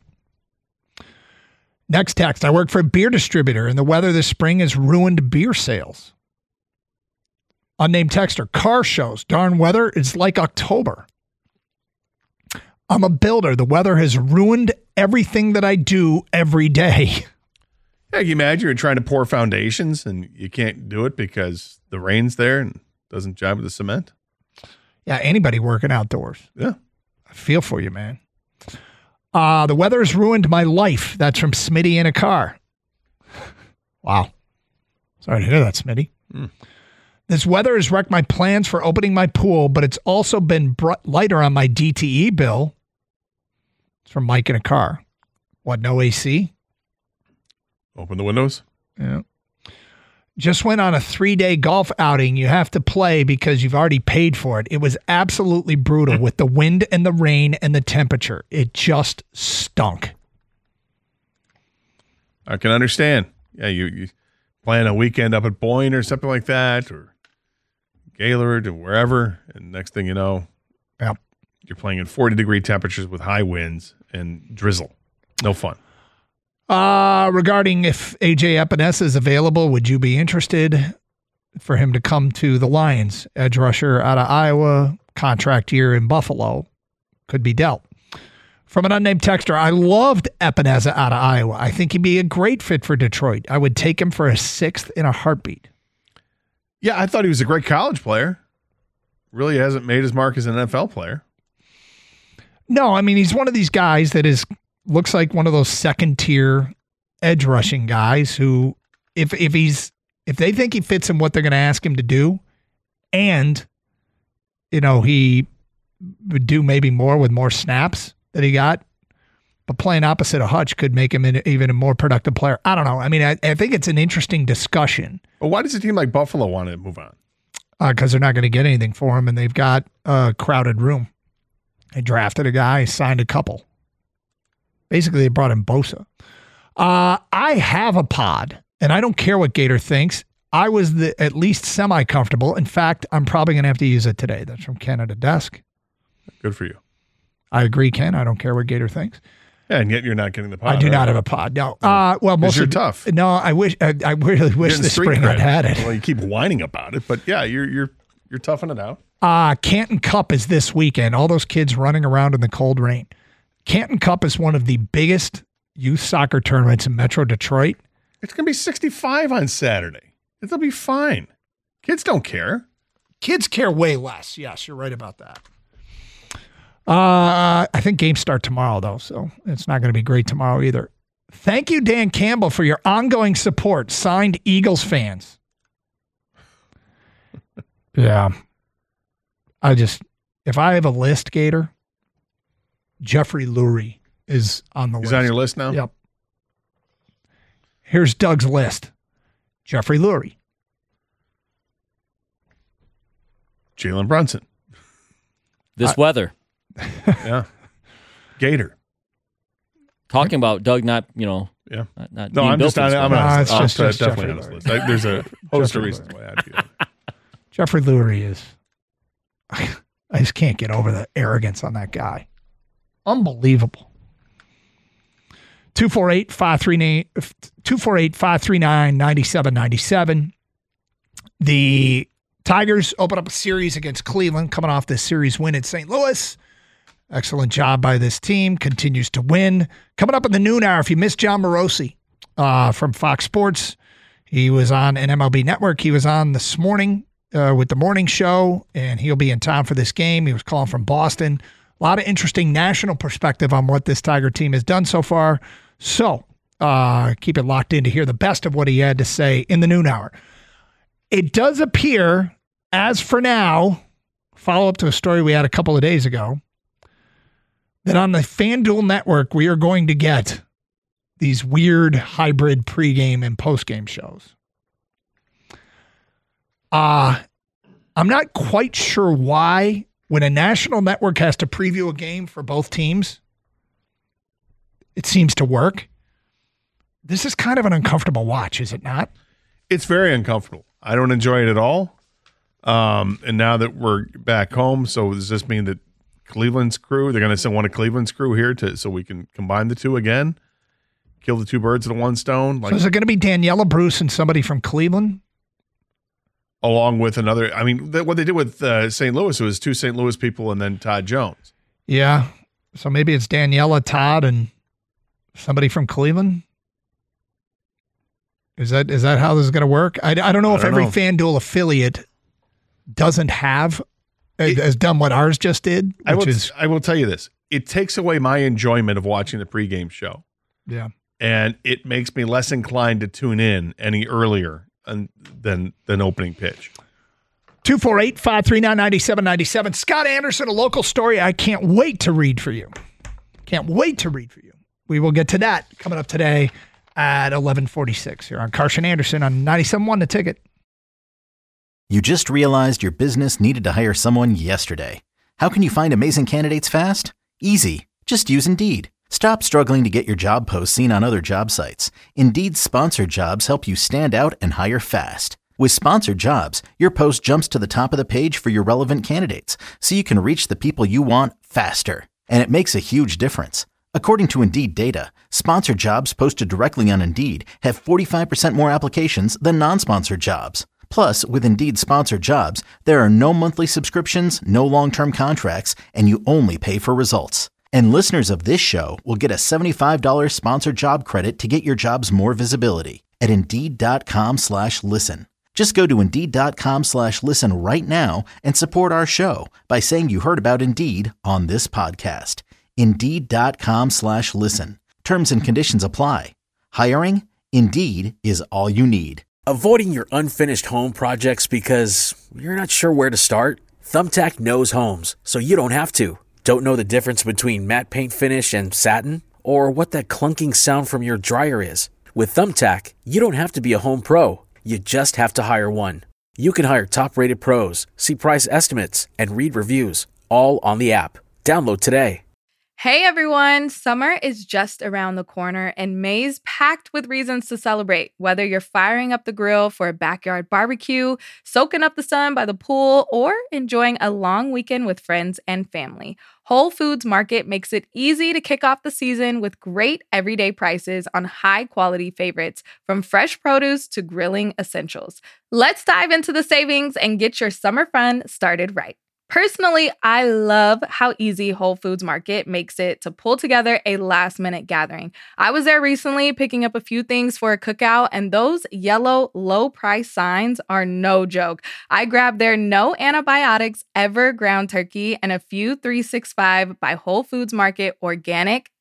Next text, I work for a beer distributor and the weather this spring has ruined beer sales. Unnamed texter, car shows, darn weather, it's like October. I'm a builder. The weather has ruined everything that I do every day. Yeah, can you imagine you're trying to pour foundations and you can't do it because the rain's there and doesn't jive with the cement? Yeah, anybody working outdoors. Yeah. I feel for you, man. Uh, the weather has ruined my life. That's from Smitty in a car. Wow. Sorry to hear that, Smitty. Mm. This weather has wrecked my plans for opening my pool, but it's also been br- lighter on my D T E bill. It's from Mike in a car. What, no A C? Open the windows. Yeah. Just went on a three-day golf outing. You have to play because you've already paid for it. It was absolutely brutal with the wind and the rain and the temperature. It just stunk. I can understand. Yeah, you, you plan a weekend up at Boyne or something like that, or Gaylord or wherever, and next thing you know, yep. You're playing in forty-degree temperatures with high winds and drizzle. No fun. Uh, regarding if A J Epinesa is available, would you be interested for him to come to the Lions? Edge rusher out of Iowa, contract year in Buffalo, could be dealt. From an unnamed texter, I loved Epinesa out of Iowa. I think he'd be a great fit for Detroit. I would take him for a sixth in a heartbeat. Yeah, I thought he was a great college player. Really hasn't made his mark as an N F L player. No, I mean, he's one of these guys that is looks like one of those second tier edge rushing guys who, if if he's if they think he fits in what they're going to ask him to do, and you know he would do maybe more with more snaps that he got, but playing opposite of Hutch could make him an, even a more productive player. I don't know. I mean, I, I think it's an interesting discussion. But why does a team like Buffalo want to move on? Because uh, they're not going to get anything for him, and they've got a crowded room. They drafted a guy, signed a couple. Basically, they brought in Bosa. Uh, I have a pod, and I don't care what Gator thinks. I was the, at least semi-comfortable. In fact, I'm probably going to have to use it today. That's from Ken at a desk. Good for you. I agree, Ken. I don't care what Gator thinks. Yeah, and yet you're not getting the pod. I do right? not have a pod. No. Uh, well, most you're of, tough. No, I wish. I, I really wish this spring I'd had it. Well, you keep whining about it, but yeah, you're you're you're toughing it out. Uh, Canton Cup is this weekend. All those kids running around in the cold rain. Canton Cup is one of the biggest youth soccer tournaments in Metro Detroit. It's going to be sixty-five on Saturday. It'll be fine. Kids don't care. Kids care way less. Yes, you're right about that. Uh, I think games start tomorrow, though, so it's not going to be great tomorrow either. Thank you, Dan Campbell, for your ongoing support. Signed, Eagles fans. Yeah. I just, if I have a list, Gator, Jeffrey Lurie is on the He's list. on your list now? Yep. Here's Doug's list. Jeffrey Lurie. Jalen Brunson. This I- weather. Yeah. Gator. Talking about Doug not, you know, Yeah. not, not No, being I'm built just for on, this I'm weather. No, on it's his just- list. just Definitely Jeffrey on his Lurie. list. Like, there's a host Jeffrey of reasons Lurie. why I'd do it. Jeffrey Lurie is, I just can't get over the arrogance on that guy. Unbelievable. two four eight, five three nine, two four eight, five three nine, nine seven nine seven. The Tigers open up a series against Cleveland, coming off this series win at Saint Louis. Excellent job by this team. Continues to win. Coming up in the noon hour, if you missed John Morosi uh, from Fox Sports, he was on an M L B Network. He was on this morning uh, with the morning show, and he'll be in town for this game. He was calling from Boston. A lot of interesting national perspective on what this Tiger team has done so far. So uh, keep it locked in to hear the best of what he had to say in the noon hour. It does appear, as for now, follow up to a story we had a couple of days ago, that on the FanDuel network, we are going to get these weird hybrid pregame and postgame shows. Uh, I'm not quite sure why, when a national network has to preview a game for both teams, it seems to work. This is kind of an uncomfortable watch, is it not? It's very uncomfortable. I don't enjoy it at all. Um, and now that we're back home, so does this mean that Cleveland's crew, they're going to send one of Cleveland's crew here to so we can combine the two again? Kill the two birds with one stone? Like, So is it going to be Daniela Bruce and somebody from Cleveland? along with another, I mean, th- what they did with uh, Saint Louis was two Saint Louis people and then Todd Jones. Yeah. So maybe it's Daniela, Todd, and somebody from Cleveland? Is that is that how this is going to work? I, I don't know I if don't every know. FanDuel affiliate doesn't have, It- has done what ours just did, I which will, is, I will tell you this. It takes away my enjoyment of watching the pregame show. yeah. And it makes me less inclined to tune in any earlier and, than than opening pitch. two four eight, five three nine, nine seven nine seven. Scott Anderson, a local story I can't wait to read for you. Can't wait to read for you. We will get to that coming up today at eleven forty-six here on Carson Anderson on ninety-seven point one The Ticket. You just realized your business needed to hire someone yesterday. How can you find amazing candidates fast? Easy. Just use Indeed. Stop struggling to get your job posts seen on other job sites. Indeed's sponsored jobs help you stand out and hire fast. With sponsored jobs, your post jumps to the top of the page for your relevant candidates, so you can reach the people you want faster. And it makes a huge difference. According to Indeed data, sponsored jobs posted directly on Indeed have forty-five percent more applications than non-sponsored jobs. Plus, with Indeed sponsored jobs, there are no monthly subscriptions, no long-term contracts, and you only pay for results. And listeners of this show will get a seventy-five dollars sponsored job credit to get your jobs more visibility at Indeed.com slash listen. Just go to Indeed.com slash listen right now and support our show by saying you heard about Indeed on this podcast. Indeed.com slash listen. Terms and conditions apply. Hiring? Indeed is all you need. Avoiding your unfinished home projects because you're not sure where to start? Thumbtack knows homes, so you don't have to. Don't know the difference between matte paint finish and satin? Or what that clunking sound from your dryer is? With Thumbtack, you don't have to be a home pro. You just have to hire one. You can hire top-rated pros, see price estimates, and read reviews, all on the app. Download today. Hey everyone, summer is just around the corner and May's packed with reasons to celebrate. Whether you're firing up the grill for a backyard barbecue, soaking up the sun by the pool, or enjoying a long weekend with friends and family, Whole Foods Market makes it easy to kick off the season with great everyday prices on high-quality favorites, from fresh produce to grilling essentials. Let's dive into the savings and get your summer fun started right. Personally, I love how easy Whole Foods Market makes it to pull together a last-minute gathering. I was there recently picking up a few things for a cookout, and those yellow low-price signs are no joke. I grabbed their no antibiotics ever ground turkey and a few three sixty-five by Whole Foods Market organic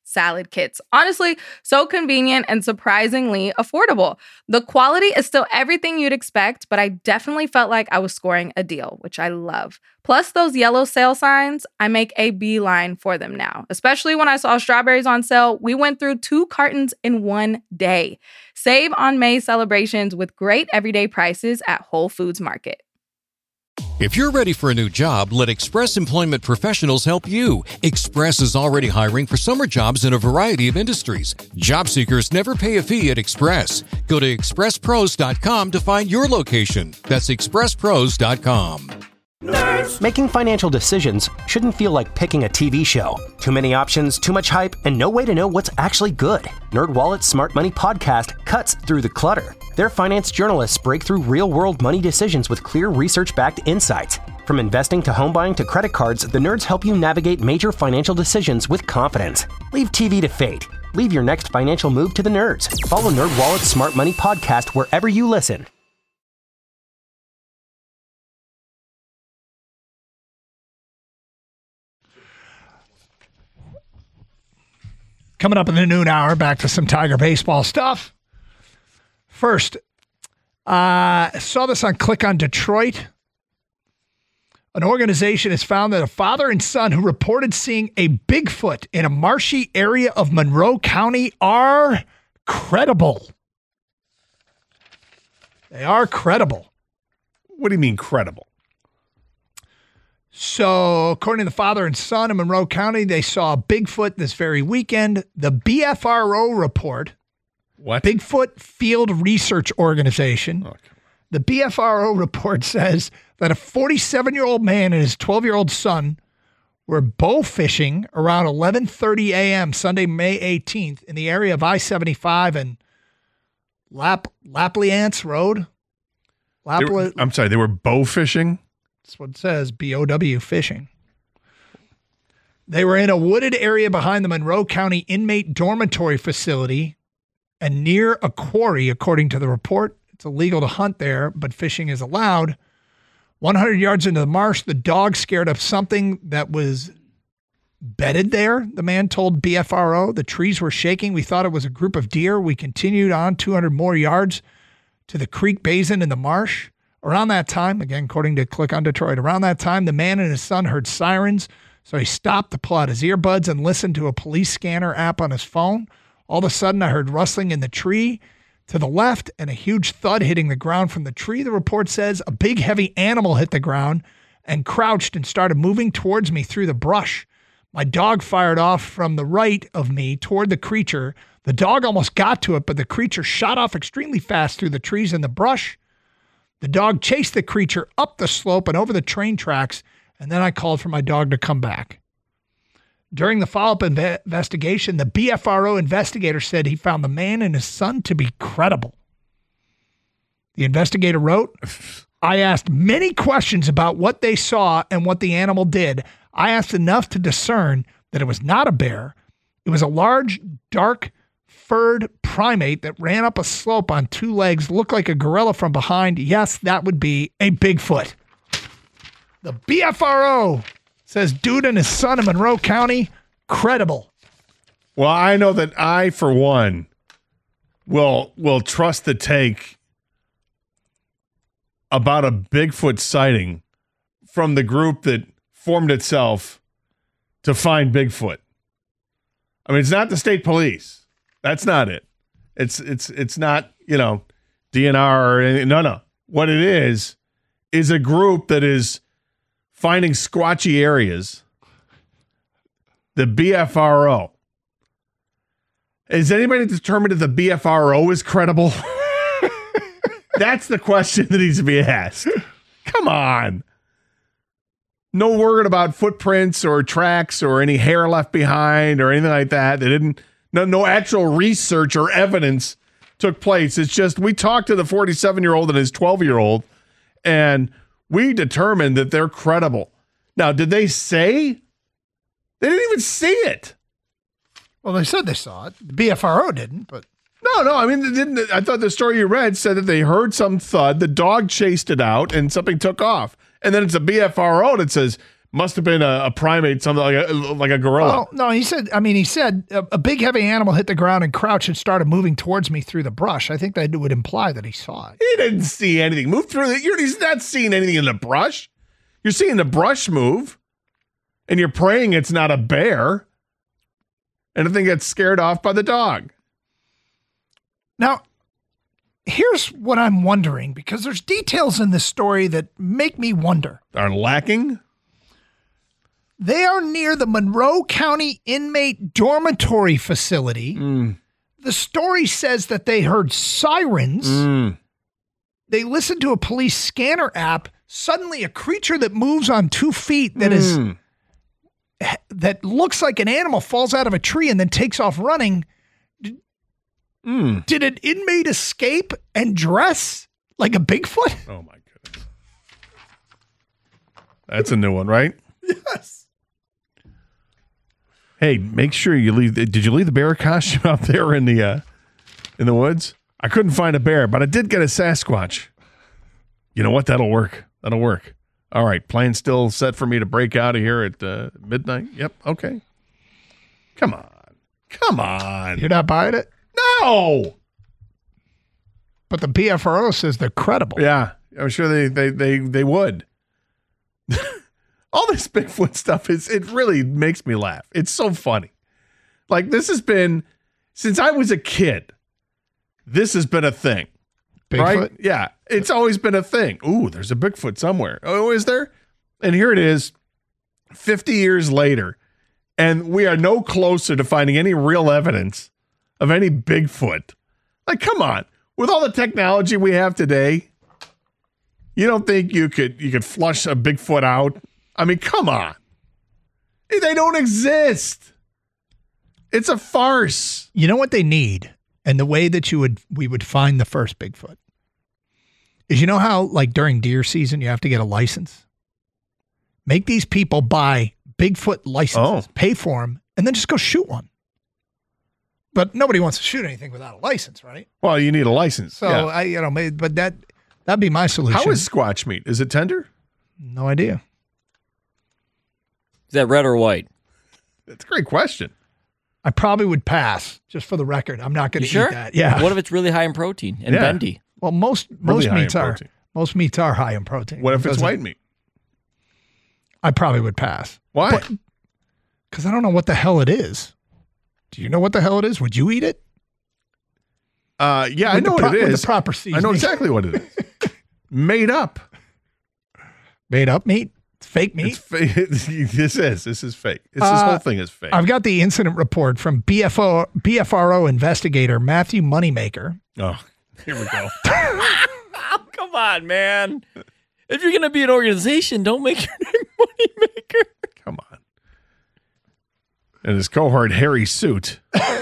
salad kits. Honestly, so convenient and surprisingly affordable. The quality is still everything you'd expect, but I definitely felt like I was scoring a deal, which I love. Plus those yellow sale signs, I make a beeline for them now. Especially when I saw strawberries on sale, we went through two cartons in one day. Save on May celebrations with great everyday prices at Whole Foods Market. If you're ready for a new job, let Express Employment Professionals help you. Express is already hiring for summer jobs in a variety of industries. Job seekers never pay a fee at Express. Go to express pros dot com to find your location. That's express pros dot com. Nerds. Making financial decisions shouldn't feel like picking a T V show. Too many options, too much hype, and no way to know what's actually good. NerdWallet's Smart Money Podcast cuts through the clutter. Their finance journalists break through real-world money decisions with clear research-backed insights. From investing to home buying to credit cards, the nerds help you navigate major financial decisions with confidence. Leave T V to fate. Leave your next financial move to the nerds. Follow NerdWallet's Smart Money Podcast wherever you listen. Coming up in the noon hour, back to some Tiger baseball stuff. First, I uh, saw this on Click on Detroit. An organization has found that a father and son who reported seeing a Bigfoot in a marshy area of Monroe County are credible. They are credible. What do you mean credible? So, according to the father and son in Monroe County, they saw a Bigfoot this very weekend. The B F R O report, what? Bigfoot Field Research Organization, okay. The B F R O report says that a forty-seven-year-old man and his twelve-year-old son were bow fishing around eleven thirty a.m. Sunday, May eighteenth in the area of I seventy-five and Lap Lapliance Road. Lapla- were, I'm sorry, they were bow fishing? That's what it says, B O W fishing. They were in a wooded area behind the Monroe County inmate dormitory facility and near a quarry, according to the report. It's illegal to hunt there, but fishing is allowed. one hundred yards into the marsh, the dog scared of something that was bedded there, the man told B F R O. The trees were shaking. We thought it was a group of deer. We continued on two hundred more yards to the creek basin in the marsh. Around that time, again, according to Click on Detroit, around that time, the man and his son heard sirens, so he stopped to pull out his earbuds and listened to a police scanner app on his phone. All of a sudden, I heard rustling in the tree to the left and a huge thud hitting the ground from the tree. The report says a big, heavy animal hit the ground and crouched and started moving towards me through the brush. My dog fired off from the right of me toward the creature. The dog almost got to it, but the creature shot off extremely fast through the trees and the brush. The dog chased the creature up the slope and over the train tracks, and then I called for my dog to come back. During the follow-up inve- investigation, the B F R O investigator said he found the man and his son to be credible. The investigator wrote, I asked many questions about what they saw and what the animal did. I asked enough to discern that it was not a bear. It was a large, dark, furred primate that ran up a slope on two legs, looked like a gorilla from behind. Yes, that would be a Bigfoot. The B F R O says dude and his son in Monroe County, credible. Well, I know that I, for one, will will trust the take about a Bigfoot sighting from the group that formed itself to find Bigfoot. I mean, it's not the state police. That's not it. It's it's it's not, you know, D N R or anything. No, no. What it is is a group that is finding squatchy areas. The B F R O. Is anybody determined if the B F R O is credible? That's the question that needs to be asked. Come on. No word about footprints or tracks or any hair left behind or anything like that. They didn't. No, no actual research or evidence took place. It's just we talked to the forty-seven-year-old and his twelve-year-old, and we determined that they're credible. Now, did they say? They didn't even see it. Well, they said they saw it. The B F R O didn't, but no, no. I mean, they didn't. I thought the story you read said that they heard some thud. The dog chased it out, and something took off. And then it's a B F R O that says Must have been a, a primate, something like a like a gorilla. Well, no, he said, I mean, he said a, a big heavy animal hit the ground and crouched and started moving towards me through the brush. I think that would imply that he saw it. He didn't see anything. Move through the, you're, he's not seeing anything in the brush. You're seeing the brush move, and you're praying it's not a bear. And the thing gets scared off by the dog. Now, here's what I'm wondering, because there's details in this story that make me wonder. Are lacking? They are near the Monroe County Inmate Dormitory Facility. Mm. The story says that they heard sirens. Mm. They listened to a police scanner app. Suddenly, a creature that moves on two feet that is Mm. that looks like an animal falls out of a tree and then takes off running. Did, Mm. did an inmate escape and dress like a Bigfoot? Oh, my goodness. That's a new one, right? Yes. Hey, make sure you leave. Did you leave the bear costume out there in the uh, in the woods? I couldn't find a bear, but I did get a Sasquatch. You know what? That'll work. That'll work. All right. Plan still set for me to break out of here at uh, midnight? Yep. Okay. Come on. Come on. You're not buying it? No. But the B F R O says they're credible. Yeah. I'm sure they, they, they, they would. All this Bigfoot stuff is, it really makes me laugh. It's so funny. Like, this has been, since I was a kid, this has been a thing. Bigfoot? Right? Yeah. It's always been a thing. Ooh, there's a Bigfoot somewhere. Oh, is there? And here it is, fifty years later, and we are no closer to finding any real evidence of any Bigfoot. Like, come on. With all the technology we have today, you don't think you could you could flush a Bigfoot out? I mean, come on. They don't exist. It's a farce. You know what they need, and the way that you would we would find the first Bigfoot is, you know how like during deer season you have to get a license? Make these people buy Bigfoot licenses, Oh. pay for them, and then just go shoot one. But nobody wants to shoot anything without a license, right? Well, you need a license. So yeah. I, you know, may- but that that'd be my solution. How is Squatch meat? Is it tender? No idea. Is that red or white? That's a great question. I probably would pass, just for the record. I'm not going You to sure? eat that. Yeah. What if it's really high in protein and Yeah. bendy? Well, most Really most high in meats are protein. most meats are high in protein. What if it's Doesn't- white meat? I probably would pass. Why? Because I don't know what the hell it is. Do you know what the hell it is? Would you eat it? Uh, yeah, I With know the what pro- it with is. the proper I seasoning. know exactly what it is. Made up. Made up meat? It's fake meat? It's fa- this is. This is fake. This, this Uh, whole thing is fake. I've got the incident report from B F O, B F R O investigator Matthew Moneymaker. oh, here we go. Oh, come on, man. If you're going to be an organization, don't make your name Moneymaker. Come on. And his cohort, Harry Suit.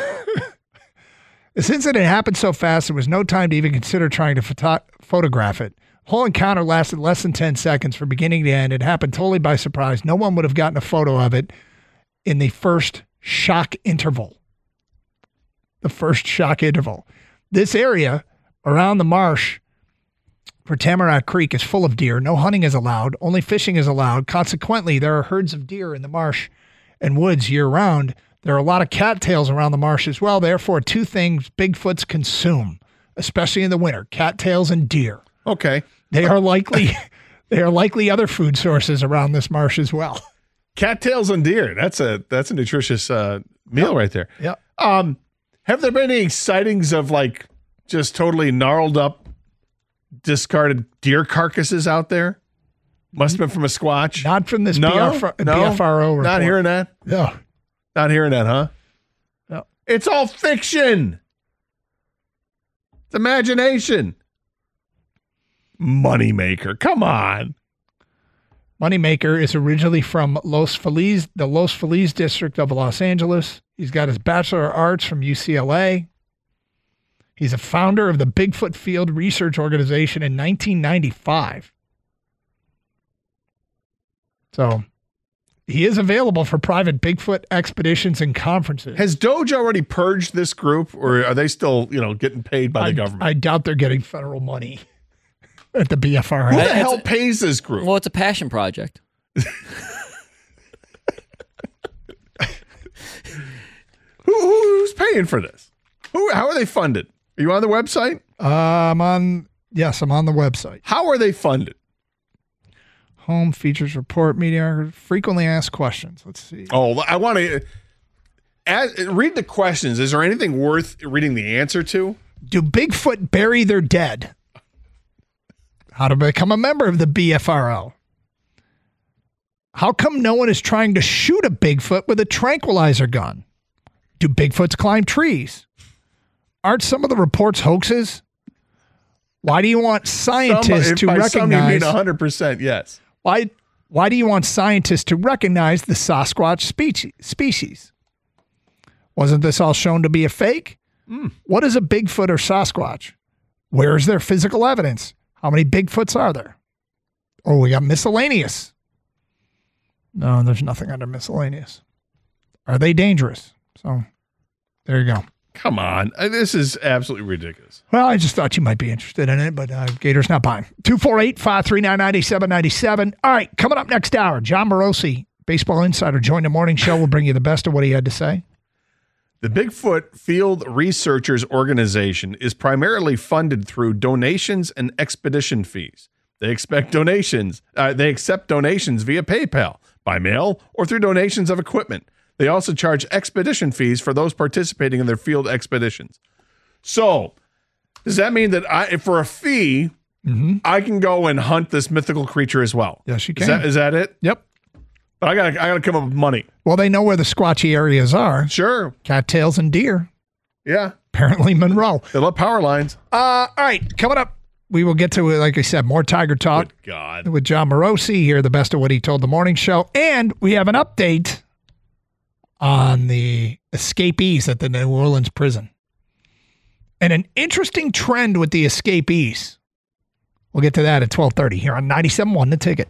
This incident happened so fast, there was no time to even consider trying to photo- photograph it. The whole encounter lasted less than ten seconds from beginning to end. It happened totally by surprise. No one would have gotten a photo of it in the first shock interval. The first shock interval. This area around the marsh for Tamarack Creek is full of deer. No hunting is allowed. Only fishing is allowed. Consequently, there are herds of deer in the marsh and woods year-round. There are a lot of cattails around the marsh as well. Therefore, two things Bigfoots consume, especially in the winter: cattails and deer. Okay. They are likely they are likely other food sources around this marsh as well. Cattails and deer. That's a that's a nutritious uh, meal Yep. right there. Yep. Um, have there been any sightings of like just totally gnarled up, discarded deer carcasses out there? Must have been from a Squatch. Not from this no, B F R- no, B F R O report. Not hearing that. No. Not hearing that, huh? No. It's all fiction. It's imagination. Moneymaker. Come on. Moneymaker is originally from Los Feliz, the Los Feliz district of Los Angeles. He's got his Bachelor of Arts from U C L A. He's a founder of the Bigfoot Field Research Organization in nineteen ninety-five. So he is available for private Bigfoot expeditions and conferences. Has Doge already purged this group, or are they still, you know, getting paid by the I, government? I doubt they're getting federal money at the B F R O. Who the It's hell a- pays this group? Well, it's a passion project. paying for this? Who? How are they funded? Are you on the website? Uh, I'm on, yes, I'm on the website. How are they funded? Home features report, media, frequently asked questions. Let's see. Oh, I want to read the questions. Is there anything worth reading the answer to? Do Bigfoot bury their dead? How to become a member of the B F R O? How come no one is trying to shoot a Bigfoot with a tranquilizer gun? Do Bigfoots climb trees? Aren't some of the reports hoaxes? Why do you want scientists some, to by recognize? Some you mean one hundred percent, yes. Why, why do you want scientists to recognize the Sasquatch species? species? Wasn't this all shown to be a fake? Mm. What is a Bigfoot or Sasquatch? Where is their physical evidence? How many Bigfoots are there? Oh, we got miscellaneous. No, there's nothing under miscellaneous. Are they dangerous? So there you go. Come on. This is absolutely ridiculous. Well, I just thought you might be interested in it, but uh, Gator's not buying. two four eight, five three nine, nine seven nine seven. All right, coming up next hour, John Morosi, Baseball Insider, joined the morning show. We'll bring you the best of what he had to say. The Bigfoot Field Researchers Organization is primarily funded through donations and expedition fees. They expect donations. Uh, they accept donations via PayPal, by mail, or through donations of equipment. They also charge expedition fees for those participating in their field expeditions. So, does that mean that I, for a fee, mm-hmm. I can go and hunt this mythical creature as well? Yes, you can. Is that, is that it? Yep. But I got I got to come up with money. Well, they know where the squatchy areas are. Sure. Cattails and deer. Yeah. Apparently Monroe. They love power lines. Uh, all right, coming up, we will get to, like I said, more Tiger Talk. Good God. With John Morosi here, the best of what he told the morning show. And we have an update on the escapees at the New Orleans prison. And an interesting trend with the escapees. We'll get to that at twelve thirty here on ninety-seven point one The Ticket.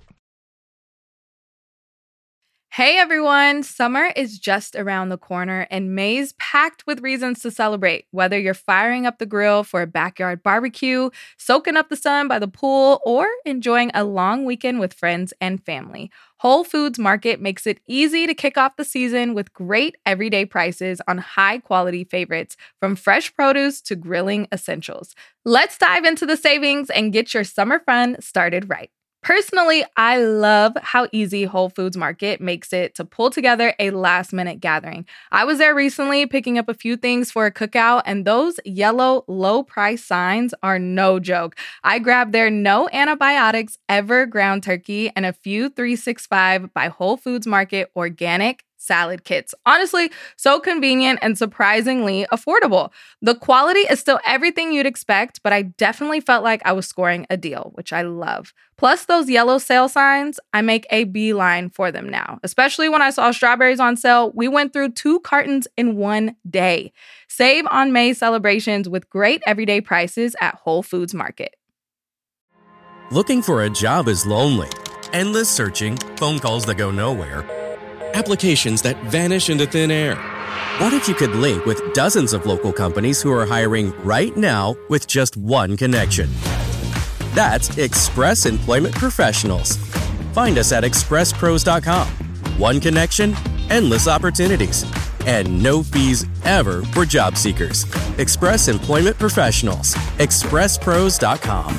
Hey everyone, summer is just around the corner and May's packed with reasons to celebrate. Whether you're firing up the grill for a backyard barbecue, soaking up the sun by the pool, or enjoying a long weekend with friends and family, Whole Foods Market makes it easy to kick off the season with great everyday prices on high-quality favorites, from fresh produce to grilling essentials. Let's dive into the savings and get your summer fun started right. Personally, I love how easy Whole Foods Market makes it to pull together a last-minute gathering. I was there recently picking up a few things for a cookout, and those yellow low-price signs are no joke. I grabbed their no antibiotics ever ground turkey and a few three sixty-five by Whole Foods Market organic salad kits. Honestly, so convenient and surprisingly affordable. The quality is still everything you'd expect, but I definitely felt like I was scoring a deal, which I love. Plus those yellow sale signs, I make a beeline for them now. Especially when I saw strawberries on sale, we went through two cartons in one day. Save on May celebrations with great everyday prices at Whole Foods Market. Looking for a job is lonely. Endless searching, phone calls that go nowhere, applications that vanish into thin air. What if you could link with dozens of local companies who are hiring right now with just one connection? That's Express Employment Professionals. Find us at express pros dot com. One connection, endless opportunities, and no fees ever for job seekers. Express Employment Professionals. express pros dot com.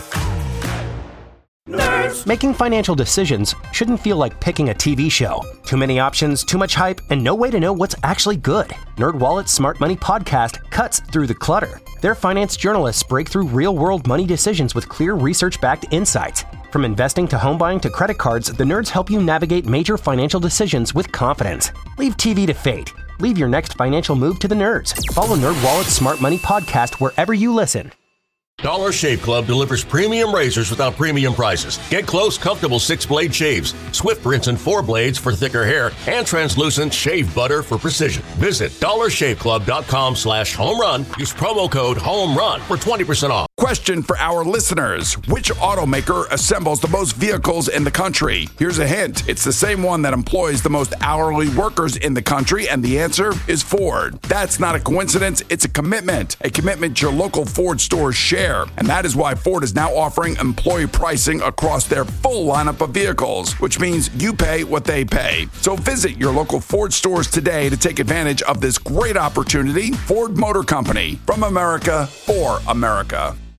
Nerds. Making financial decisions shouldn't feel like picking a T V show. Too many options, too much hype, and no way to know what's actually good. NerdWallet's Smart Money Podcast cuts through the clutter. Their finance journalists break through real-world money decisions with clear research-backed insights. From investing to home buying to credit cards, the nerds help you navigate major financial decisions with confidence. Leave T V to fate. Leave your next financial move to the nerds. Follow NerdWallet's Smart Money Podcast wherever you listen. Dollar Shave Club delivers premium razors without premium prices. Get close, comfortable six-blade shaves, swift rinse and four blades for thicker hair, and translucent shave butter for precision. Visit dollar shave club dot com slash home run. Use promo code HOME RUN for twenty percent off. question for our listeners. Which automaker assembles the most vehicles in the country? Here's a hint. It's the same one that employs the most hourly workers in the country, and the answer is Ford. That's not a coincidence. It's a commitment. A commitment your local Ford stores share. And that is why Ford is now offering employee pricing across their full lineup of vehicles, which means you pay what they pay. So visit your local Ford stores today to take advantage of this great opportunity. Ford Motor Company, from America for America.